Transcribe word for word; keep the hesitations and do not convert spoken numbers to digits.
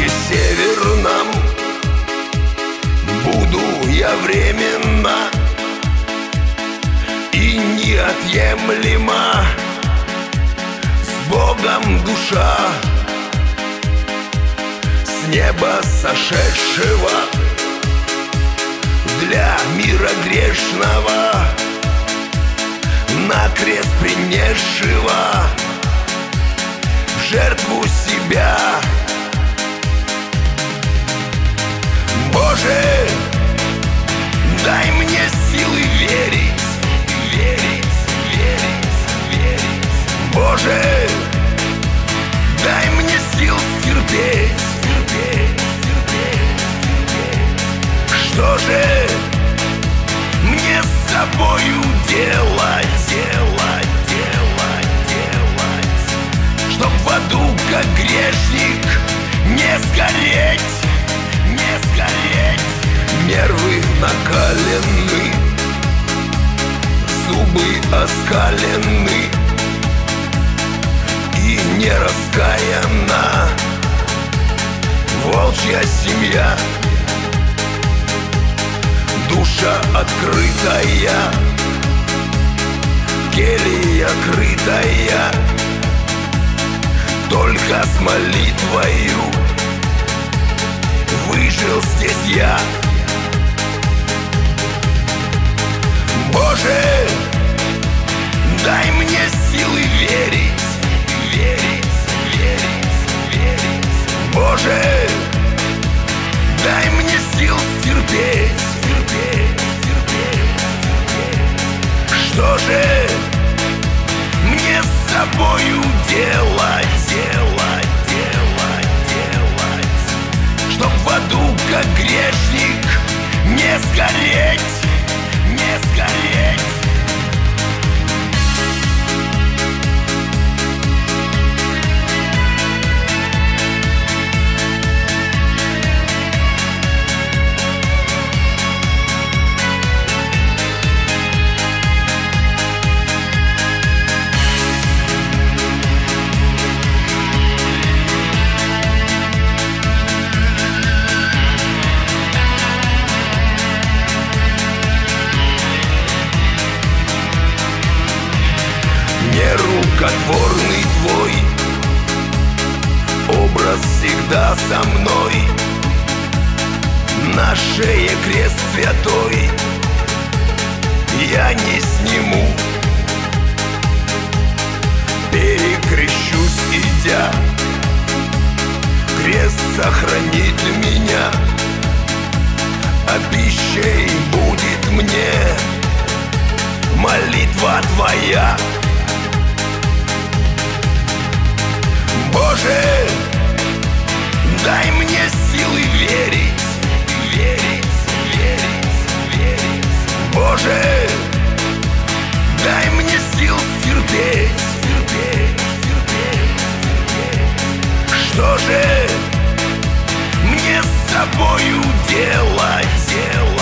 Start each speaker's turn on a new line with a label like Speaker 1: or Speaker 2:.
Speaker 1: парке северном буду я временно и неотъемлемо с Богом душа, с неба сошедшего для мира грешного, на крест принесшего в жертву себя. Боже, дай мне силы верить, верить, верить, верить. Боже, дай мне сил терпеть, терпеть, терпеть, терпеть. Что же мне с собою делать, делать, делать, делать, чтоб в аду, как грешник, не сгореть, не сгореть. Нервы накалены, зубы оскалены, и не раскаяна волчья семья. Душа открытая, келья крытая, только с молитвою выжил здесь я. Боже, дай мне силы верить, верить, верить, верить. Боже, дай мне сил терпеть, терпеть, терпеть, терпеть. Что же мне с собою делать, делать, делать, делать, чтоб в аду, как грешник, не сгореть, не сгореть. Нерукотворный твой образ всегда со мной, на шее крест святой я не сниму. Перекрещусь, идя, крест сохранит меня, а пищей будет мне молитва твоя. Боже, дай мне силы верить, верить, верить, верить. Боже, дай мне сил терпеть, терпеть, терпеть, терпеть. Что же мне с собою делать, делать?